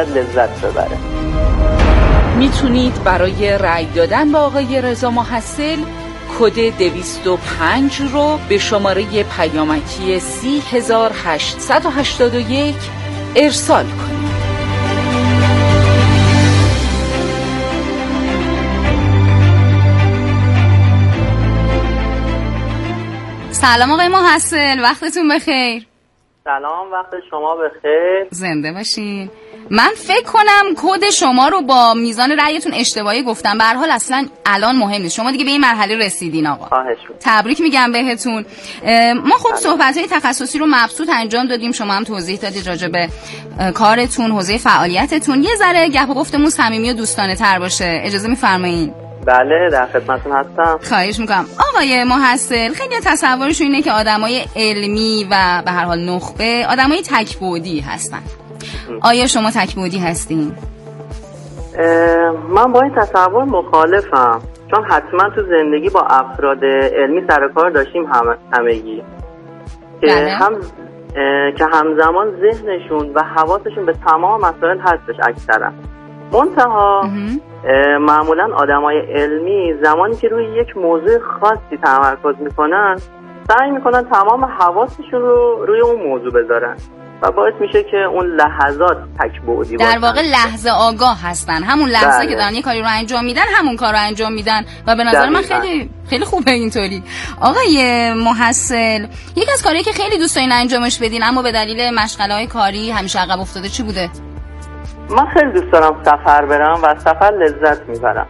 لذت ببره. میتونید برای رأی دادن به آقای رضا محصل کد 205 رو به شماره پیامکی 30881 ارسال کنید. سلام آقای محصل، وقتتون بخیر. سلام، وقت شما بخیر. زنده باشین. من فکر کنم کد شما رو با میزان رأیتون اشتباهی گفتم. به هر حال اصلا الان مهم نیست، شما دیگه به این مرحله رسیدین آقا. خواهش می‌کنم. تبریک میگم بهتون. ما خب صحبت‌های تخصصی رو مبسوط انجام دادیم، شما هم توضیح دادید راجع به کارتون، حوزه فعالیتتون. یه ذره گپ و گفتمون صمیمی و دوستانه تر باشه، اجازه می‌فرمایید؟ بله، در خدمتتون هستم. خواهش میکنم. آقای محصل، خیلی تصورشون اینه که آدمای علمی و به هر حال نخبه آدمای تک‌بعدی هستن. آیا شما تک‌بعدی هستین؟ من با این تصور مخالفم، چون حتما تو زندگی با افراد علمی سر و کار داشتیم همگی که همزمان ذهنشون و حواسشون به تمام مسائل هستش اکثرا. منتها معمولا آدمای علمی زمانی که روی یک موضوع خاصی تمرکز میکنن سعی میکنن تمام حواسشون رو روی اون موضوع بذارن و باعث میشه که اون لحظات تک‌بعدی باشن. در واقع لحظه آگاه هستن، همون لحظه که دارن یه کاری رو انجام میدن همون کار رو انجام میدن و به نظر من خیلی خوبه اینطوری. آقای محصل، یکی از کارهایی که خیلی دوست دارین انجامش بدین اما به دلیل مشغله‌های کاری همیشه عقب افتاده چی بوده؟ من خیلی دوست دارم سفر برم و سفر لذت میبرم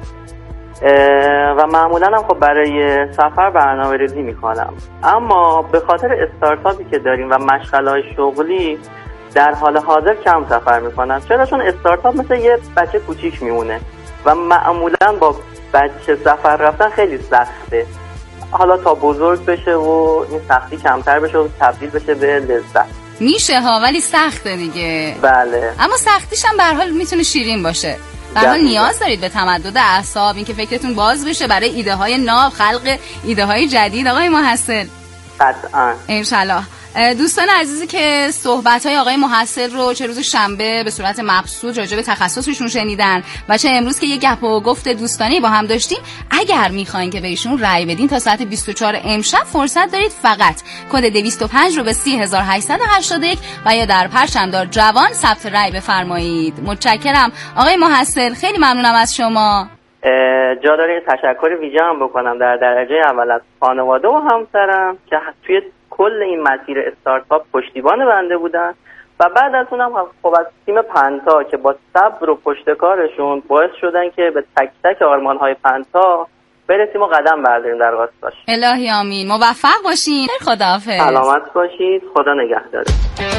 و معمولا هم خب برای سفر برنامه‌ریزی میکنم، اما به خاطر استارتاپی که داریم و مشغله‌های شغلی در حال حاضر کم سفر میکنم. چون استارتاپ مثل یه بچه کوچیک میمونه و معمولا با بچه سفر رفتن خیلی سخته، حالا تا بزرگ بشه و این سختی کمتر بشه و تبدیل بشه به لذت. میشه ها، ولی سخته دیگه. بله، اما سختیش هم به هر حال میتونه شیرین باشه. به هر حال نیاز دارید به تمدد اعصاب، اینکه فکرتون باز بشه برای ایده های ناب، خلق ایده های جدید. آقای محصل قطعا انشالله. دوستان عزیزی که صحبت‌های آقای محصل رو چه روز شنبه به صورت مبسوط راجع به تخصصشون شنیدن و چه امروز که یه گپ و گفت دوستانه با هم داشتیم، اگر میخواین که به ایشون رأی بدین تا ساعت 24 امشب فرصت دارید. فقط کد 205 رو به 30881 و یا در پرچمدار جوان ثبت رأی بفرمایید. متشکرم آقای محصل، خیلی ممنونم از شما. جا داره تشکر ویژه هم بکنم در درجه اول از خانواده و همسرم که توی کل این مسیر استارتاپ پشتیبان بنده بودن و بعد از اونم خب از تیم پنتا که با صبر و پشتکارشون باعث شدن که به تک تک آرمان‌های پنتا برسیم و قدم برداریم در راستش. الهی آمین. موفق باشین. خداحافظ. سلامت باشید. خدا نگهدار.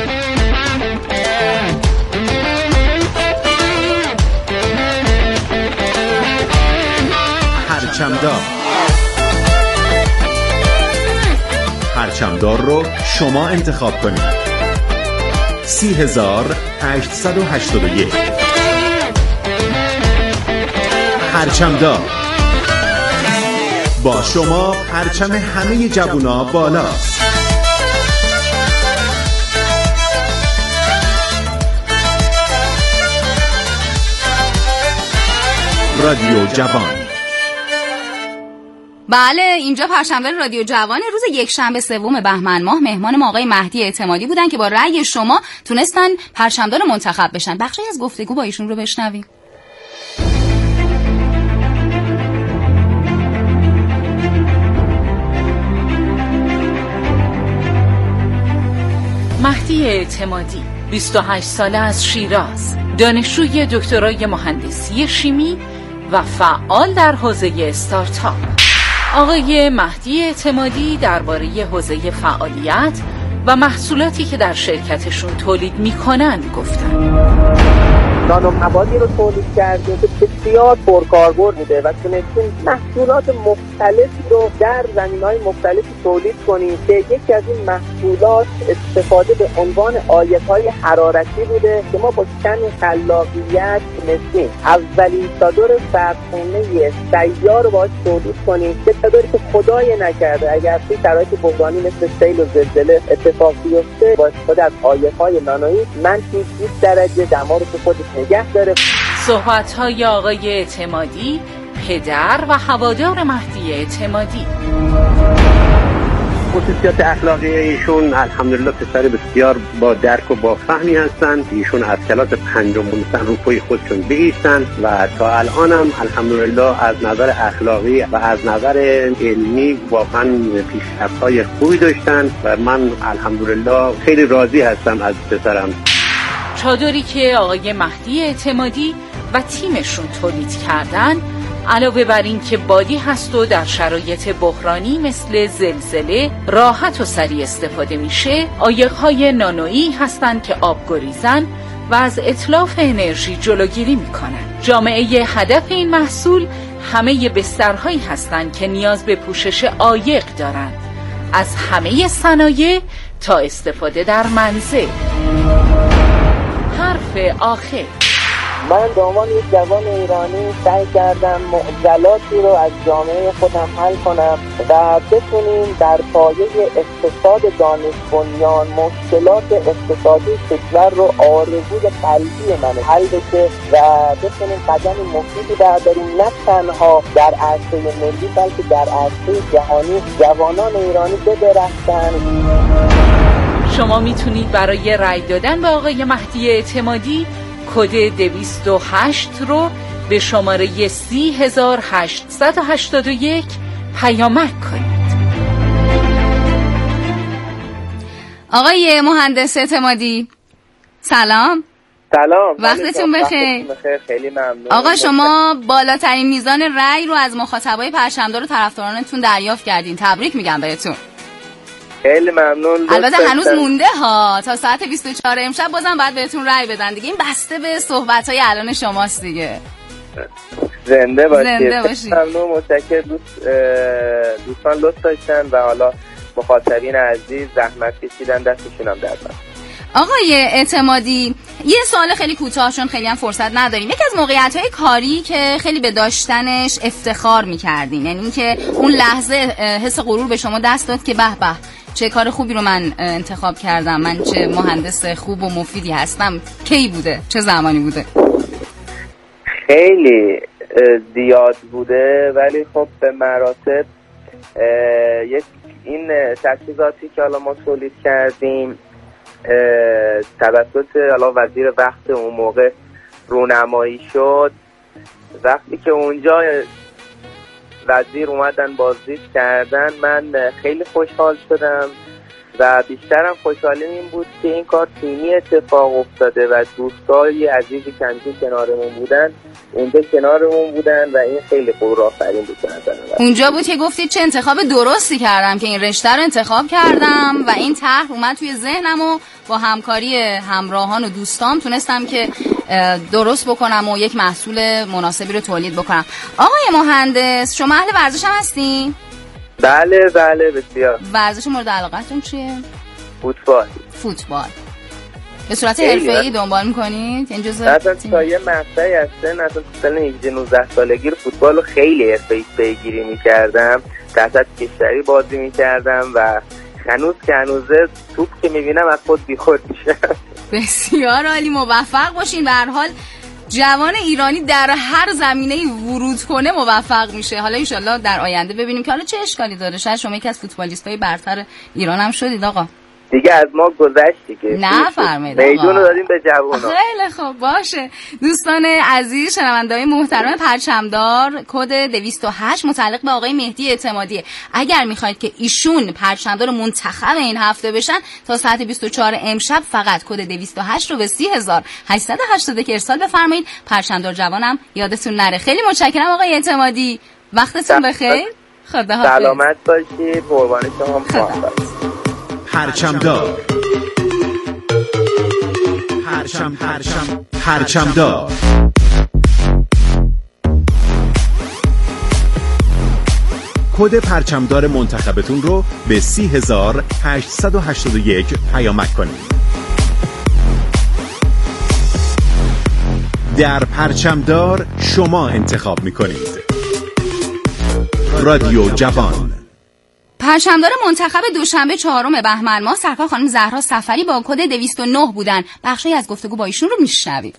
پرچمدار رو شما انتخاب کنید. 30881 پرچمدار. با شما پرچم همه جوونا بالاست. رادیو جوان. بله، اینجا پرچمدار رادیو جوان. روز یکشنبه 3 بهمن ماه مهمان ما آقای مهدی اعتمادی بودن که با رأی شما تونستن پرچمدار منتخب بشن. بخشی از گفتگو با ایشون رو بشنویم. مهدی اعتمادی 28 ساله از شیراز، دانشجوی دکترای مهندسی شیمی و فعال در حوزه استارتاپ. آقای مهدی اعتمادی درباره حوزه فعالیت و محصولاتی که در شرکتشون تولید میکنن گفتن. نانو موادی رو تولید کرده که بسیار پرکاربرد بوده و تونستیم محصولات مختلفی رو در زمینه‌های مختلفی تولید کنیم که یکی از این محصولات استفاده به عنوان عایق‌های حرارتی بوده که ما با کمی خلاقیت تونستیم اولین چادر سردخونه سیار رو باهاش تولید کنیم که چادری که خدای نکرده اگر توی شرایط بحرانی مثل سیل و زلزله اتفاق بیفته با استفاده از عایق‌های نانویی منفی 20 درجه دما رو تو خودش نگه داره. صحبت‌های آقای اعتمادی، پدر و هوادار مهدی اعتمادی. خصوصیات اخلاقی ایشون الحمدلله پسر بسیار با درک و با فهمی هستند. ایشون از کلاس پنجم بودن رو پای خودشون بایستن و تا الان هم الحمدلله از نظر اخلاقی و از نظر علمی واقعا پیشرفت‌های خوبی داشتن و من الحمدلله خیلی راضی هستم از پسرم. چادری که آقای مهدی اعتمادی و تیمشون تولید کردن علاوه بر این که بادی هست و در شرایط بحرانی مثل زلزله راحت و سریع استفاده میشه، عایق‌های نانویی هستند که آبگریزن و از اتلاف انرژی جلوگیری میکنن. جامعه هدف این محصول همه بسترهایی هستند که نیاز به پوشش عایق دارند، از همه صنایع تا استفاده در منزل. حرف آخر. من به عنوان یک جوان ایرانی سعی کردم معضلاتی رو از جامعه خودم حل کنم و بتونیم در پایه اقتصاد دانش بنیان مشکلات اقتصادی کشور رو آرزوی قلبی من حل بشه و بتونیم قدم مفیدی برداریم نه تنها در عرصه ملی بلکه در عرصه جهانی جوانان ایرانی بدرخشند. شما میتونید برای رأی دادن به آقای مهدی اعتمادی کد 208 رو به شماره 30881 پیامک کنید. آقای مهندس اعتمادی سلام. سلام، وقتتون بخیر. خیلی ممنون. آقا شما بالاترین میزان رأی رو از مخاطبای پرچمدار و طرفدارانتون دریافت کردین. تبریک میگم بهتون. خیلی ممنون. البته هنوز مونده ها، تا ساعت 24 امشب بازم باید بهتون رأی بدن دیگه. این بسته به صحبت‌های الان شماست دیگه. زنده باشید. ممنون، متشکرم. دوستان لطف داشتن و حالا مخاطبین عزیز زحمت کشیدن، دستشون هم درد. آقای اعتمادی یه سوال خیلی کوتاه چون خیلی هم فرصت نداریم. یکی از موقعیت‌های کاری که خیلی به داشتنش افتخار می‌کردین، یعنی اینکه اون لحظه حس غرور به شما دست داد که به به چه کار خوبی رو من انتخاب کردم، من چه مهندس خوب و مفیدی هستم، کی بوده؟ چه زمانی بوده؟ خیلی زیاد بوده ولی خب به مراتب این تجهیزاتی که حالا ما تولید کردیم توسط حالا وزیر وقت اون موقع رونمایی شد. وقتی که اونجا وزیر اومدن بازدید کردن من خیلی خوشحال شدم و بیشترم خوشحالیم این بود که این کار تیمی اتفاق افتاده و دوستای عزیزی که کنارمون بودن اونجا کنارمون بودن و این خیلی غرورآفرین بود. اونجا بود که گفتید چه انتخاب درستی کردم که این رشته رو انتخاب کردم و این طرح اومد توی ذهنم و با همکاری همراهان و دوستام تونستم که درست بکنم و یک محصول مناسبی رو تولید بکنم. آقای مهندس شما اهل ورزش هم هستین؟ بله بسیار. ورزش مورد علاقتون چیه؟ فوتبال. به صورت حرفه‌ای دنبال می‌کنید؟ این جزء تا یه مقطعی هستن اصلا سال 18-19 سالگی فوتبال رو خیلی حرفه‌ای پیگیری می‌کردم. در سطح کشوری بازی می‌کردم و هنوزه توپ که می‌بینم از خود بیخود میشم. بسیار عالی، موفق باشین. به هر حال جوان ایرانی در هر زمینه‌ای ورود کنه موفق میشه. حالا ان شاءالله در آینده ببینیم که حالا چه اشکالی داره. شاید شما یکی از فوتبالیست‌های برتر ایران هم شدید آقا. دیگه از ما گذشت دیگه. نه فرمایید. میدون رو دادیم به جوونا. خیلی خوب باشه. دوستان عزیز شنونده‌های محترم پرچمدار کد 208 متعلق به آقای مهدی اعتمادی. اگر می‌خواید که ایشون پرچمدار منتخب این هفته بشن تا ساعت 24 امشب فقط کد 208 رو به 30881 ارسال بفرمایید. پرچمدار جوانم یادتون نره. خیلی متشکرم آقای اعتمادی. وقتتون بخیر. خداحافظ. سلامت باشید. قربان شما. پرچمدار پرچمدار کد پرچمدار منتخبتون رو به 30881 پیامک کنید. در پرچمدار شما انتخاب می‌کنید. رادیو جوان. پرچمدار منتخب دوشنبه 4 بهمن ماه سرکار خانم زهرا صفری با کد 209 بودن. بخشی از گفتگو با ایشون رو میشنوید.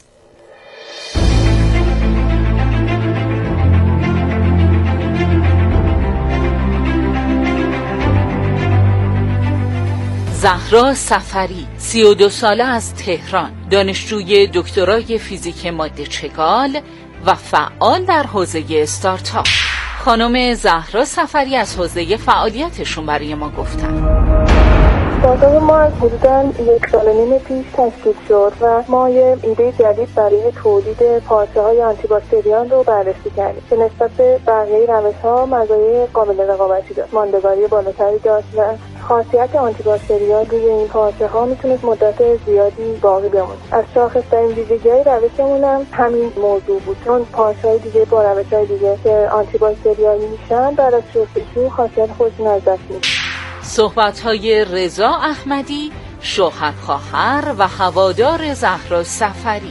زهرا صفری 32 ساله از تهران، دانشجوی دکترای فیزیک ماده چگال و فعال در حوزه استارتاپ. خانم زهرا صفری از حوزه فعالیتشون برای ما گفتن. استارتاپ ما از حدوداً 1.5 سال پیش تشکیل شد و ما یه ایده جدید برای تولید پارچه‌های آنتی باکتریان رو بررسی کردیم که نسبت به بقیه روش‌ها مزایای قابل رقابتی داشت، ماندگاری بالاتری داشت و خاصیت آنتی باکتریان روی این پارچه‌ها میتونه مدت زیادی باقی بمونه. از شاخص‌ترین ویژگی‌های روشمون هم همین موضوع بود، چون پارچه‌های دیگه با روش‌های دیگه که آنتی باکتریایی میشن بعد از شستشو خاصیت خودشون از دست میدن. صحبت‌های رضا احمدی، شوهر خواهر و هوادار زهرا صفری.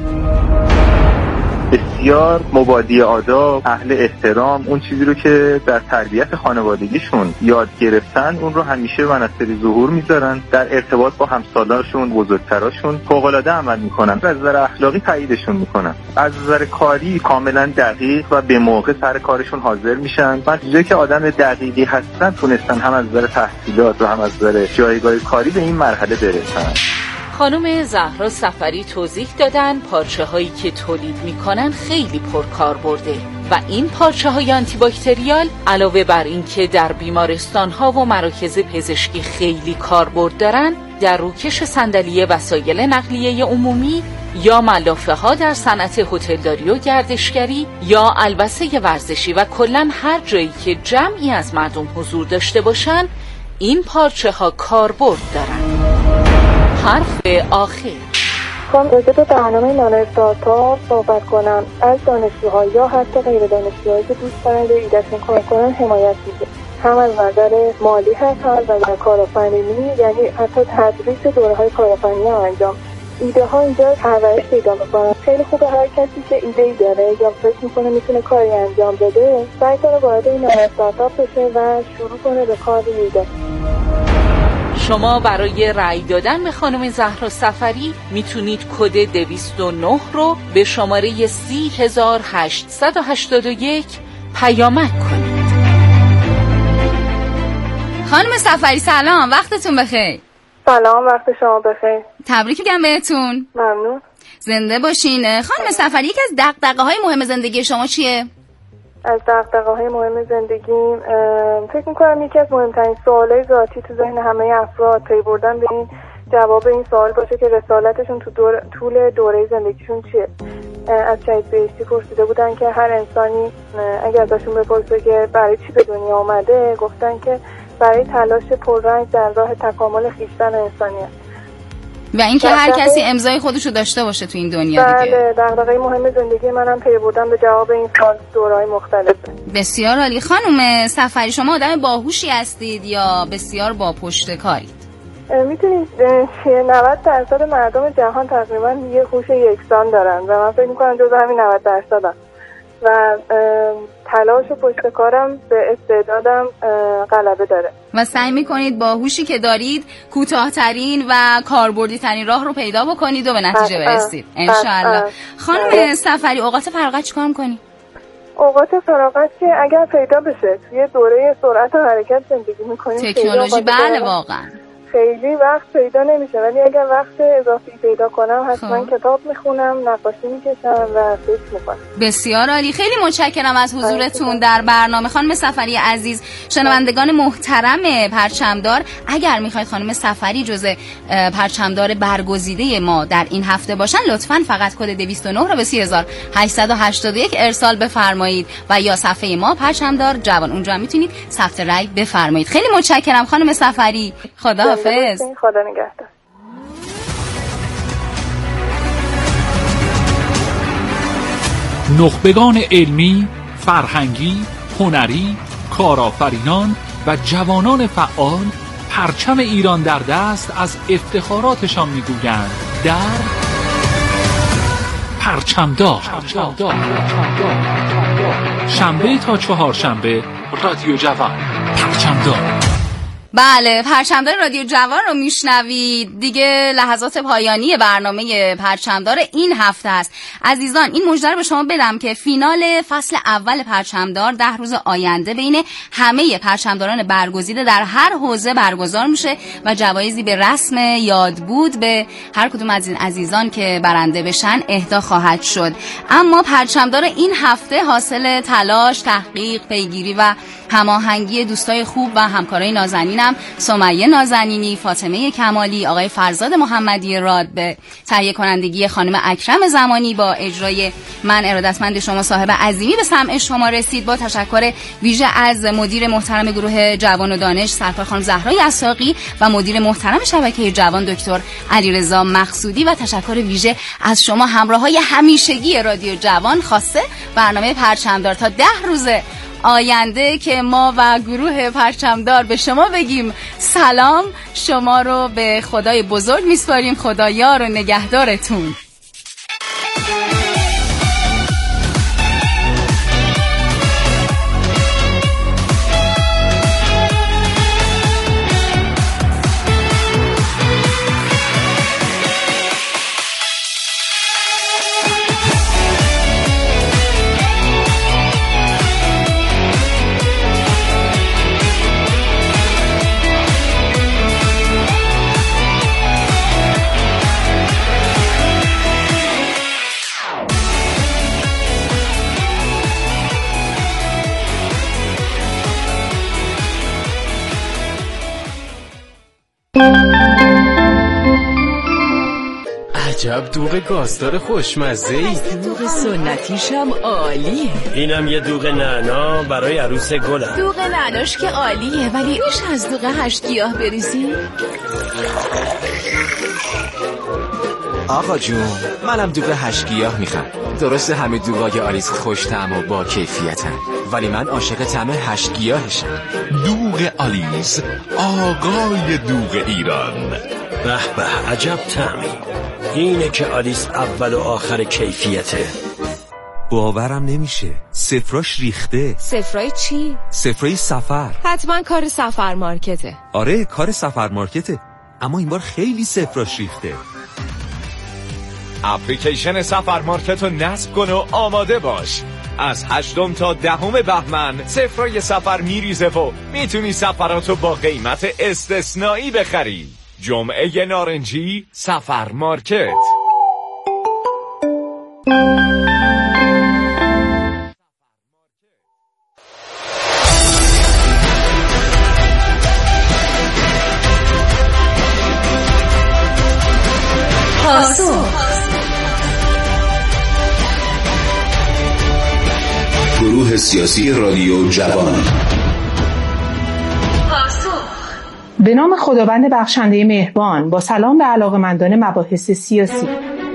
بسیار مبادی آداب، اهل احترام، اون چیزی رو که در تربیت خانوادگیشون یاد گرفتن اون رو همیشه منصری ظهور میذارن. در ارتباط با همسالانشون، بزرگتراشون فوق‌العاده عمل میکنن. از نظر اخلاقی تاییدشون میکنن. از نظر کاری کاملا دقیق و به موقع سر کارشون حاضر میشن. من چیزی که آدم دقیقی هستن تونستن هم از نظر تحصیلات و هم از نظر جایگاه کاری به این مرحله برسن. خانم زهرا صفری توضیح دادن پارچه هایی که تولید میکنن خیلی پرکار برده و این پارچه های آنتی باکتریال علاوه بر این که در بیمارستان ها و مراکز پزشکی خیلی کاربرد دارن، در روکش صندلی وسایل نقلیه عمومی یا ملافه ها در صنعت هتلداری و گردشگری یا البسه ورزشی و کلاً هر جایی که جمعی از مردم حضور داشته باشن این پارچه ها کاربرد دارن. حرف آخر. خواهم راجع به برنامه نانو استارتاپ صحبت کنم. از دانشجوها یا حتی غیر دانشجوهایی که دوست دارن به ایدهشون کار کنن حمایت میشه. هم از نظر مالی هست، هم از نظر کارآفرینی، یعنی حتی تدریس دوره‌های کارآفرینی هم انجام. ایده ها اینجا پرورش پیدا میکنن. خیلی خوبه هر کسی که ایده‌ای داره یا فکر میکنه میتونه کاری انجام بده سعی کنه وارد این نانو استارتاپ بشه و شروع کنه به کار ایده. شما برای رأی دادن به خانم زهرا صفری میتونید کد 209 رو به شماره 30881 پیامک کنید. خانم صفری سلام، وقتتون بخیر. سلام، وقت شما بخیر. تبریک میگم بهتون. ممنون. زنده باشین. خانم صفری یکی از دغدغه‌های مهم زندگی شما چیه؟ از دغدغه‌های مهم زندگیم فکر می‌کنم یکی از مهمترین سوالای ذاتی تو ذهن همه افراد پی بردن به این جواب این سوال باشه که رسالتشون تو طول دوره زندگیشون چیه. از شهید بهشتی پرسیده بودن که هر انسانی اگر ازشون بپرسه که برای چی به دنیا آمده، گفتن که برای تلاش پررنگ در راه تکامل خویشتن انسانیت. و اینکه هر کسی امضای خودشو داشته باشه تو این دنیا دیگه. بله، دغدغه مهم زندگی منم پی بردن به جواب این سوال دوره‌های مختلف. بسیار عالی. خانم صفری شما آدم باهوشی هستید یا بسیار با پشت کارید؟ میتونید 90% مردم جهان تقریبا یه هوش یکسان دارن و من فکر می‌کنم جزو همین 90%ام و تلاش و پشت کارم به استعدادم غلبه داره و سعی میکنید با هوشی که دارید کوتاه‌ترین و کاربردی‌ترین راه رو پیدا بکنید و به نتیجه برسید انشالله. خانم صفری اوقات فراغت چیکار میکنی؟ اوقات فراغت که اگر پیدا بشه توی دوره سرعت و حرکت زندگی میکنیم، تکنولوژی بله واقعا خیلی وقت پیدا نمیشه، ولی اگر وقت اضافی پیدا کنم حتما کتاب میخونم، نقاشی میکشم و فکر میکنم. بسیار عالی. خیلی متشکرم از حضورتون در برنامه. خانم صفری عزیز، شنوندگان محترم پرچمدار، اگر میخواید خانم صفری جزء پرچمدار برگزیده ما در این هفته باشن لطفاً فقط کد 209 رو به 30881 ارسال بفرمایید و یا صفحه ما پرچمدار جوان، اونجا میتونید ثبت رأی بفرمایید. خیلی متشکرم خانم صفری. خدا خدا نگهدار. نخبگان علمی، فرهنگی، هنری، کارآفرینان و جوانان فعال پرچم ایران در دست از افتخاراتشان میگویند در پرچمدار. شنبه تا چهارشنبه رادیو جوان پرچمدار. بله، پرچمدار رادیو جوان رو میشنوید. دیگه لحظات پایانی برنامه پرچمدار این هفته است. عزیزان، این مژده رو به شما بدم که فینال فصل اول پرچمدار 10 روز آینده بین همه پرچمداران برگزیده در هر حوزه برگزار میشه و جوایزی به رسم یادبود به هر کدوم از این عزیزان که برنده بشن اهدا خواهد شد. اما پرچمدار این هفته حاصل تلاش، تحقیق، پیگیری و هماهنگی دوستای خوب و همکارای نازنینم سمیه نازنینی، فاطمه کمالی، آقای فرزاد محمدی راد، به تهیه کنندگی خانم اکرم زمانی با اجرای من ارادتمند شما صاحب عظیمی به سمع شما رسید. با تشکر ویژه از مدیر محترم گروه جوان و دانش سرکار خانم زهرای اساقی و مدیر محترم شبکه جوان دکتر علیرضا مقصودی و تشکر ویژه از شما همراهای همیشگی رادیو جوان. خاصه برنامه پرچمدار تا 10 روز آینده که ما و گروه پرچمدار به شما بگیم سلام، شما رو به خدای بزرگ میسپاریم. خدا یار و نگهدارتون. عجب دوغ گازدار خوشمزه‌ای. دوغ سنتیشم عالیه. اینم یه دوغ نعنا برای عروس گلم. دوغ نعناش که عالیه، ولی میشه از دوغ 8 گیاه بریزی؟ آقا جون، منم دوغ 8 گیاه میخوام. درسته همه دوغای آلیس خوش طعم و با کیفیتن، ولی من عاشق طعم 8 گیاهشم. دوغ آلیس، آقای دوغ ایران. به به، عجب طعمی. اینه که آلیس اول و آخر کیفیته. باورم نمیشه، صفراش ریخته. صفرای چی؟ صفرای سفر. حتما کار سفر مارکته. آره، کار سفر مارکته، اما این بار خیلی صفراش ریخته. اپلیکیشن سفر مارکت رو نصب کن و آماده باش. از 8 تا 10 بهمن صفرای سفر میریزه و میتونی سفراتو با قیمت استثنایی بخری. جمعه نارنجی، سفر مارکت. گروه سیاسی رادیو جوان. به نام خداوند بخشنده مهربان، با سلام به علاقه‌مندان مباحث سیاسی.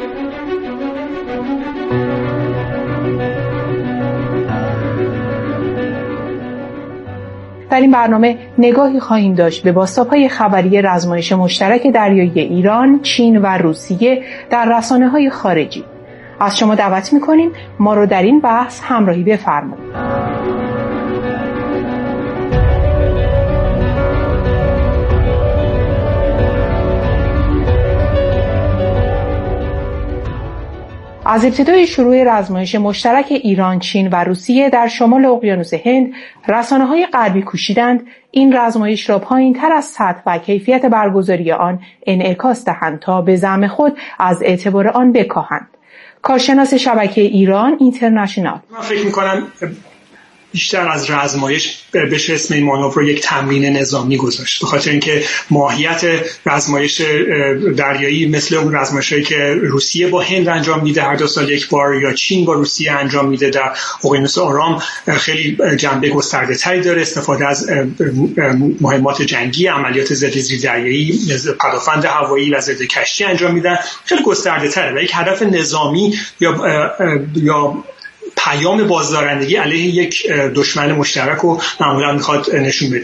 در این برنامه نگاهی خواهیم داشت به بازتاب‌های خبری رزمایش مشترک دریایی ایران، چین و روسیه در رسانه‌های خارجی. از شما دعوت می‌کنیم ما رو در این بحث همراهی بفرمایید. از ابتدای شروع رزمایش مشترک ایران، چین و روسیه در شمال اقیانوس هند، رسانه‌های غربی کوشیدند این رزمایش را پایین‌تر از سطح و کیفیت برگزاری آن انعکاس دهند تا به زعم خود از اعتبار آن بکاهند. کارشناس شبکه ایران اینترنشنال: من فکر می‌کنم بیشتر از رزمایش بشه اسم این مانور رو یک تمرین نظامی گذاشت، به خاطر اینکه ماهیت رزمایش دریایی مثل اون رزمایشایی که روسیه با هند انجام میده هر 2 سال یک بار، یا چین با روسیه انجام میده در اقیانوس آرام، خیلی جنبه گسترده تری داره. استفاده از مهمات جنگی، عملیات ضد زیردریایی، پدافند هوایی و ضد کشتی انجام میدن، خیلی گسترده تره و یک هدف نظامی یا پیام بازدارندگی علیه یک دشمن مشترک رو معمولا میخواد نشون بده.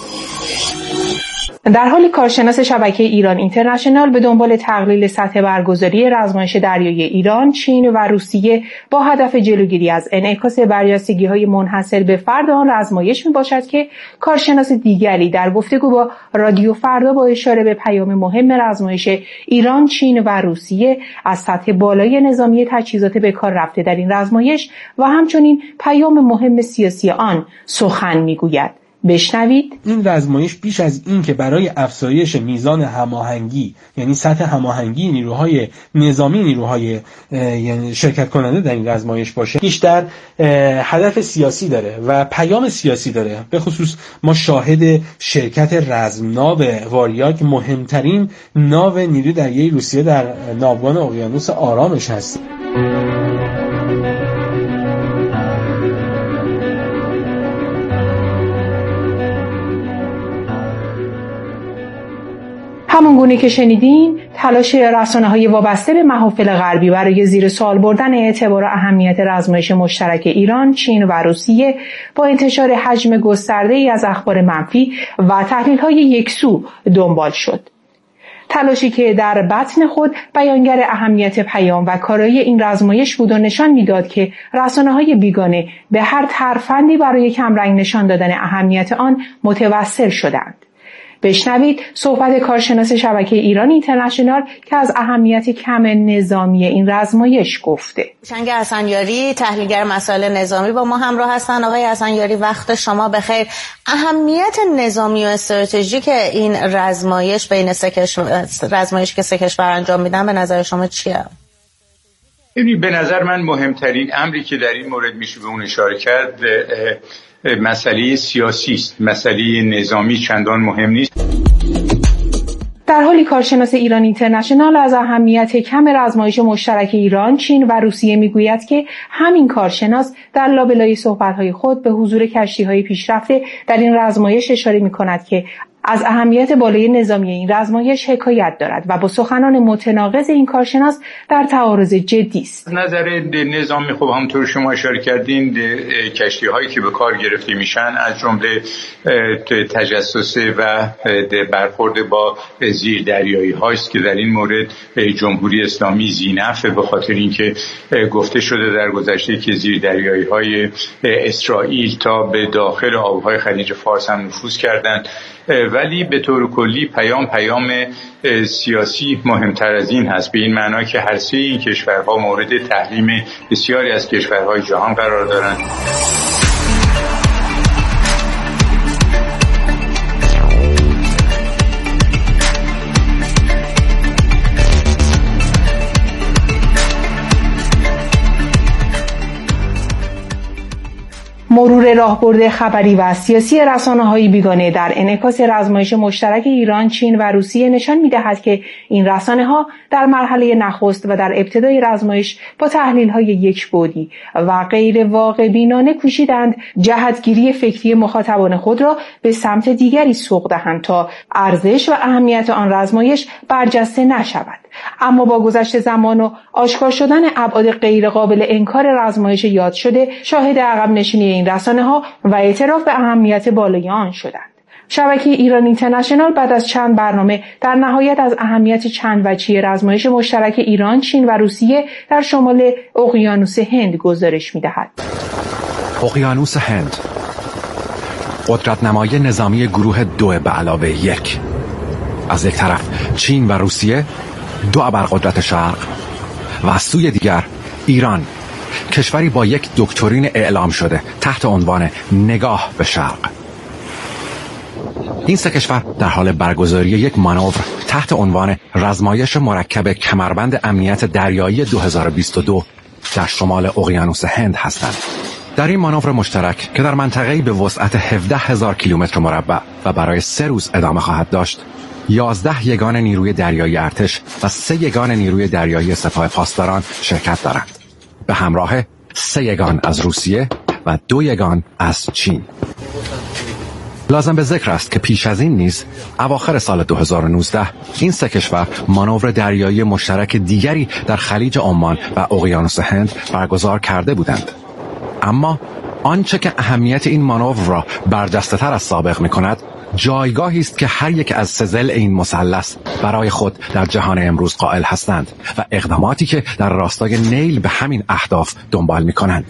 در حالی کارشناس شبکه ایران اینترنشنال به دنبال تقلیل سطح برگزاری رزمایش دریایی ایران، چین و روسیه با هدف جلوگیری از انعکاس برجستگی‌های منحصر به فرد آن رزمایش میباشد که کارشناس دیگری در گفتگو با رادیو فردا با اشاره به پیام مهم رزمایش ایران، چین و روسیه از سطح بالای نظامی تجهیزات به کار رفته در این رزمایش و همچنین پیام مهم سیاسی آن سخن میگوید. بشنوید. این رزمایش بیش از این که برای افزایش میزان هماهنگی، یعنی سطح هماهنگی نیروهای نظامی، نیروهای یعنی شرکت کننده در این رزمایش باشه، بیشتر هدف سیاسی داره و پیام سیاسی داره. به خصوص ما شاهد شرکت رزمناو واریاک، مهمترین ناو نیروی دریایی روسیه در ناوگان اقیانوس آرامش هستیم. همون گونه که شنیدین، تلاش رسانه‌های وابسته به محافل غربی برای زیر سوال بردن اعتبار و اهمیت رزمایش مشترک ایران، چین و روسیه با انتشار حجم گسترده‌ای از اخبار منفی و تحلیل‌های یکسو دنبال شد. تلاشی که در بطن خود بیانگر اهمیت پیام و کارایی این رزمایش بود و نشان می‌داد که رسانه‌های بیگانه به هر ترفندی برای کمرنگ نشان دادن اهمیت آن متوسل شدند. بشنوید صحبت کارشناس شبکه ایران اینترنشنال که از اهمیت کم نظامی این رزمایش گفته. شنگ حسنیاری، تحلیلگر مسائل نظامی با ما همراه هستن. آقای حسنیاری، وقت شما بخیر. اهمیت نظامی و استراتژیک این رزمایش بین رزمایش که سه کشور انجام میدن به نظر شما چیه؟ به نظر من مهمترین امری که در این مورد میشه به اون اشاره کرد مسئله سیاسی است. مسئله نظامی چندان مهم نیست. در حالی کارشناس ایران اینترنشنال از اهمیت کم رزمایش مشترک ایران، چین و روسیه میگوید که همین کارشناس در لابلای صحبت‌های خود به حضور کشتی‌های پیشرفته در این رزمایش اشاره می‌کند که از اهمیت بالای نظامی این رزمایش حکایت دارد و با سخنان متناقض این کارشناس در تعارض جدی است. نظر نظامی خب همونطور شما اشاره کردین، کشتی‌هایی که به کار گرفته میشن از جمله تجسس و برخورد با زیردریایی هاست که در این مورد جمهوری اسلامی ذی‌نفع، به خاطر اینکه گفته شده در گذشته که زیردریایی های اسرائیل تا به داخل آبهای خلیج فارس هم نفوذ کردند. ولی به طور کلی پیام سیاسی مهمتر از این هست، به این معنا که هر سه این کشورها مورد تحریم بسیاری از کشورهای جهان قرار دارند. مرور راهبرد خبری و سیاسی رسانه‌های بیگانه در انعکاس رزمایش مشترک ایران، چین و روسیه نشان می‌دهد که این رسانه‌ها در مرحله نخست و در ابتدای رزمایش با تحلیل‌های یکبعدی و غیر واقع‌بینانه کوشیدند جهتگیری فکری مخاطبان خود را به سمت دیگری سوق دهند تا ارزش و اهمیت آن رزمایش برجسته نشود. اما با گذشت زمان و آشکار شدن ابعاد غیر قابل انکار رزمایش یاد شده، شاهد عقب نشینی این رسانه‌ها و اعتراف به اهمیت بالای آن شدند. شبکه ایران اینترنشنال بعد از چند برنامه در نهایت از اهمیت چند وجهی رزمایش مشترک ایران، چین و روسیه در شمال اقیانوس هند گزارش می‌دهد. اقیانوس هند، قدرت نمای نظامی گروه 2 به علاوه 1. از یک طرف چین و روسیه، دو ابرقدرت شرق، و از سوی دیگر ایران، کشوری با یک دکترین اعلام شده تحت عنوان نگاه به شرق. این سه کشور در حال برگزاری یک مانور تحت عنوان رزمایش مرکب کمربند امنیت دریایی 2022 در شمال اقیانوس هند هستند. در این مانور مشترک که در منطقه‌ای به وسعت 17,000 کیلومتر مربع و برای 3 روز ادامه خواهد داشت، 11 یگان نیروی دریایی ارتش و 3 یگان نیروی دریایی سپاه پاسداران شرکت دارند، به همراه 3 یگان از روسیه و 2 یگان از چین. لازم به ذکر است که پیش از این نیز اواخر سال 2019 این سه کشور مانور دریایی مشترک دیگری در خلیج عمان و اقیانوس هند برگزار کرده بودند. اما آنچه که اهمیت این مانور را برجسته تر از سابق می کند جایگاهی است که هر یک از سه ضلع این مثلث برای خود در جهان امروز قائل هستند و اقداماتی که در راستای نیل به همین اهداف دنبال می کنند.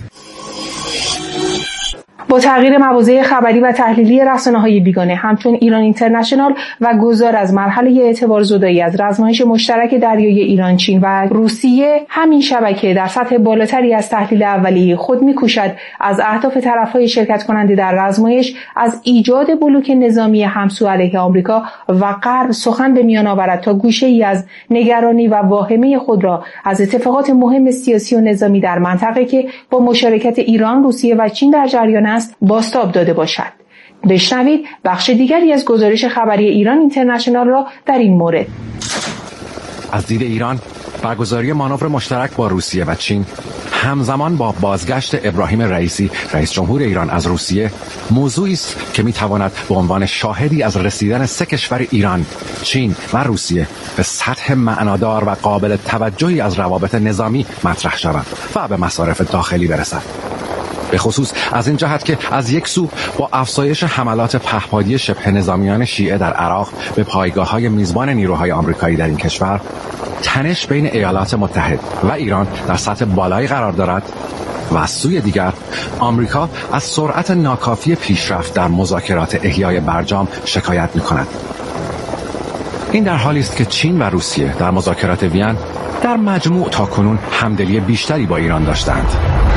با تغییر مواضع خبری و تحلیلی رسانه‌های بیگانه همچون ایران اینترنشنال و گذار از مرحله اعتبار زدایی از رزمایش مشترک دریایی ایران، چین و روسیه، همین شبکه در سطح بالاتری از تحلیل اولیه خود می‌کوشد از اهداف طرف‌های شرکت کننده در رزمایش از ایجاد بلوک نظامی همسو علیه آمریکا و غرب سخن به میان آورد تا گوشه‌ای از نگرانی و واهمه خود را از اتفاقات مهم سیاسی و نظامی در منطقه که با مشارکت ایران، روسیه و چین در جریان است بازتاب داده باشد. بشنوید بخش دیگری از گزارش خبری ایران اینترنشنال را در این مورد. از دید ایران، برگزاری مانور مشترک با روسیه و چین همزمان با بازگشت ابراهیم رئیسی رئیس جمهور ایران از روسیه موضوعی است که میتواند به عنوان شاهدی از رسیدن سه کشور ایران، چین و روسیه به سطح معنادار و قابل توجهی از روابط نظامی مطرح شود و به مصارف داخلی برسد. به خصوص از این جهت که از یک سو با افزایش حملات پهپادی شبه نظامیان شیعه در عراق به پایگاه‌های میزبان نیروهای آمریکایی در این کشور، تنش بین ایالات متحد و ایران در سطح بالایی قرار دارد و از سوی دیگر آمریکا از سرعت ناکافی پیشرفت در مذاکرات احیای برجام شکایت می‌کند. این در حالی است که چین و روسیه در مذاکرات وین در مجموع تاکنون همدلی بیشتری با ایران داشتند.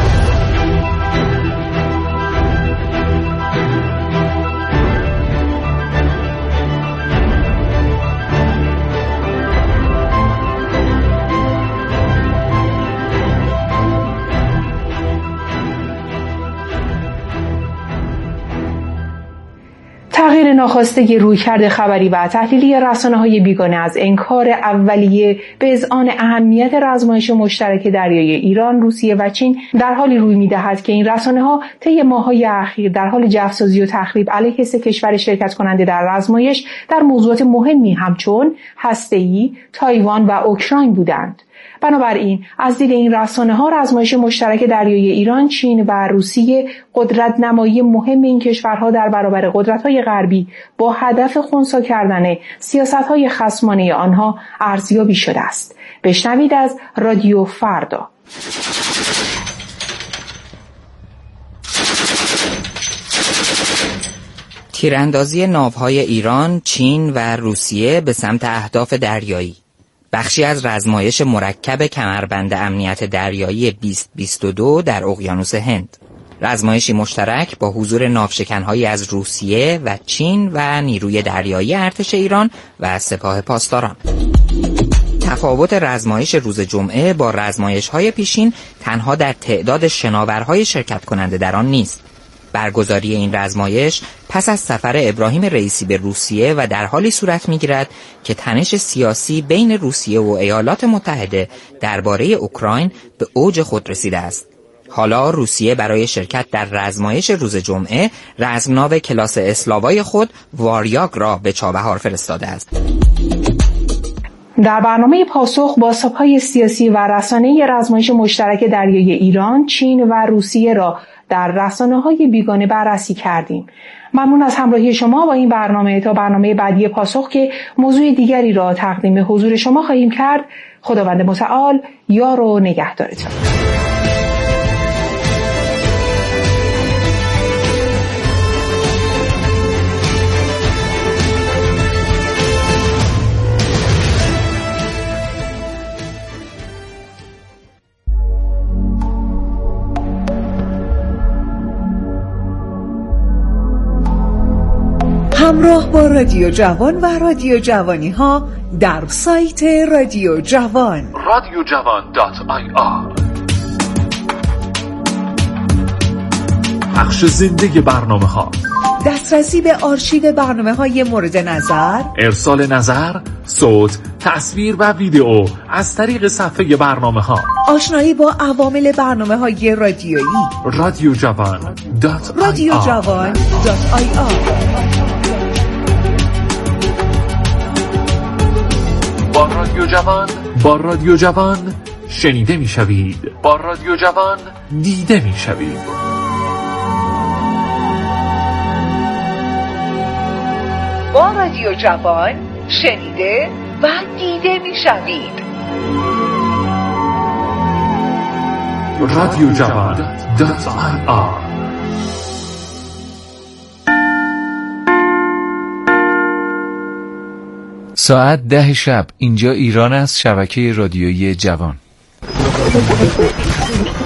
تغییر ناخواسته رویکرد خبری و تحلیلی رسانه‌های بیگانه از انکار اولیه به اذعان اهمیت رزمایش مشترک دریایی ایران، روسیه و چین در حالی روی می‌دهد که این رسانه‌ها طی ماه‌های اخیر در حال جفسازی و تخریب علیه سه کشور شرکت کننده در رزمایش در موضوعات مهمی همچون هسته‌ای، تایوان و اوکراین بودند. بنابراین از دید این رسانه‌ها رزمایش مشترک دریایی ایران، چین و روسیه قدرت نمایی مهم این کشورها در برابر قدرت‌های غربی با هدف خنثی کردن سیاست‌های خصمانه آنها ارزیابی شده است. بشنوید از رادیو فردا. تیراندازی ناوهای ایران، چین و روسیه به سمت اهداف دریایی، بخشی از رزمایش مرکب کمربند امنیت دریایی 2022 در اقیانوس هند. رزمایشی مشترک با حضور ناوشکن‌هایی از روسیه و چین و نیروی دریایی ارتش ایران و سپاه پاسداران. تفاوت رزمایش روز جمعه با رزمایش‌های پیشین تنها در تعداد شناورهای شرکت کننده در آن نیست. برگزاری این رزمایش پس از سفر ابراهیم رئیسی به روسیه و در حالی صورت می‌گیرد که تنش سیاسی بین روسیه و ایالات متحده درباره اوکراین به اوج خود رسیده است. حالا روسیه برای شرکت در رزمایش روز جمعه رزمناو کلاس اسلاوای خود واریاگ را به چابهار فرستاده است. در برنامه پاسخ با سابقه‌های سیاسی و رسانه‌ای رزمایش مشترک دریایی ایران، چین و روسیه را در رسانه‌های بیگانه بررسی کردیم. ممنون از همراهی شما با این برنامه. تا برنامه بعدی پاسخ که موضوع دیگری را تقدیم حضور شما خواهیم کرد، خداوند متعال یار و نگهدارتان. همراه با رادیو جوان و رادیو جوانی ها در سایت رادیو جوان radiojavan.ir پخش زنده برنامه ها، دسترسی به آرشیو برنامه های مورد نظر، ارسال نظر، صوت، تصویر و ویدیو از طریق صفحه برنامه ها، آشنایی با عوامل برنامه های رادیویی. radiojavan.ir با رادیو جوان شنیده میشوید، با رادیو جوان دیده میشوید. با رادیو جوان شنیده و دیده میشوید. رادیو جوان.ir ساعت 10 شب اینجا ایران است. شبکه رادیویی جوان.